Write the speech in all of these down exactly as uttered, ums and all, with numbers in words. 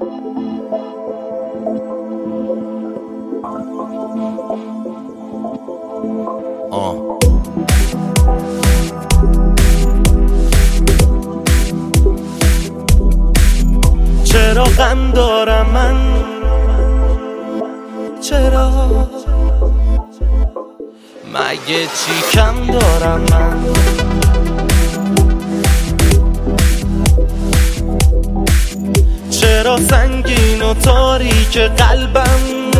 آه. چرا غم دارم من، چرا مگه چی کم دارم من؟ چرا سنگین و تاریک قلبم،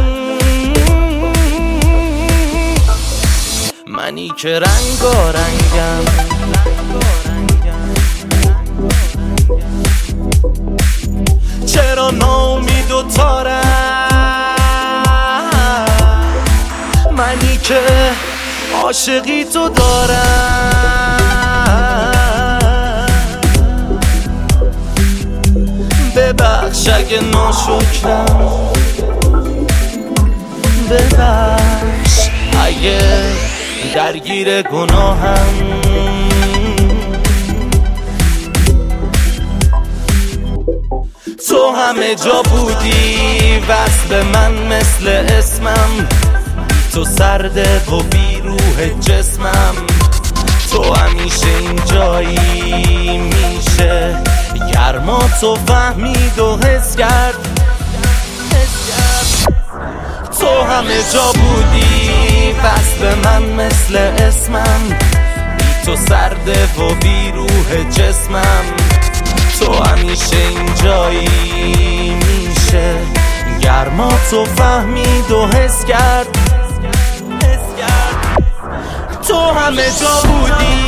منی که رنگارنگم. چرا ناامید و تارم، منی که عاشقی تو دارم. ببخش اگه ناشکرم، ببخش اگه درگیر گناهم. تو همه جا بودی وصل من مثل اسمم، تو سرده و بی روح جسمم. تو همیشه اینجایی، میشه گرما تو فهمید و حس کرد. تو همه جا بودی وصل من مثل اسمم، بی تو سرده و بی روح جسمم. تو همیشه اینجایی، میشه گرما تو فهمید و حس کرد. تو همه جا بودی.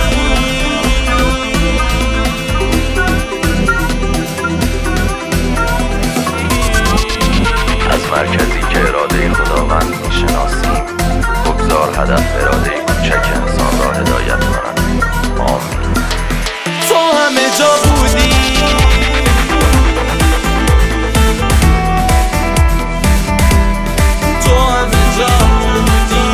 از مرکزی که اراده خداوند میشناسیم، بگذار هدف اراده کوچک انسان را هدایت کند. آمین. تو همه جا بودی. تو همه جا بودی.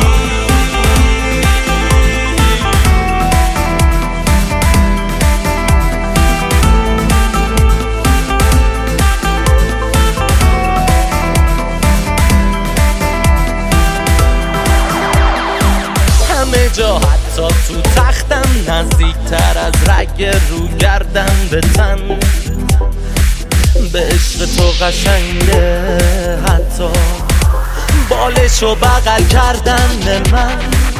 همه جا، حتی تو تختم، نزدیکتر از رگ رو گردن به تن. به عشق تو قشنگه حتی بالشو بغل کردن من.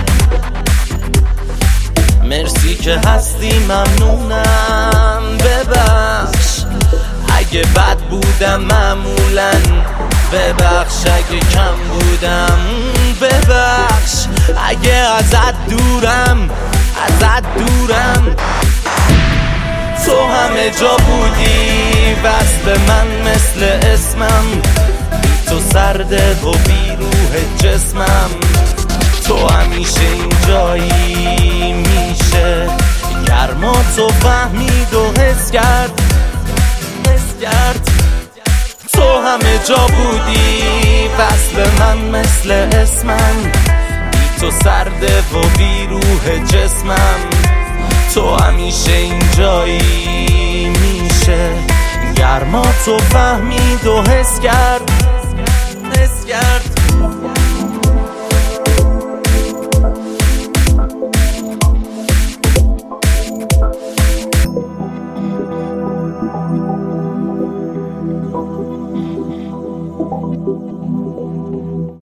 مرسی که هستی، ممنونم. ببخش اگه بد بودم معمولاً، ببخش اگه کم بودم، ببخش اگه ازت دورم، ازت دورم. تو همه جا بودی وصل من مثل اسمم، تو سرده و بی روح جسمم. تو همیشه اینجایی، میشه گرما تو فهمید و حس کرد. حس کرد. تو همه جا بودی وصل من مثل اسمم، بی تو سرده و بی روح جسمم. تو همیشه اینجایی، میشه گرما تو فهمید و حس کرد. حس کرد. Thank you.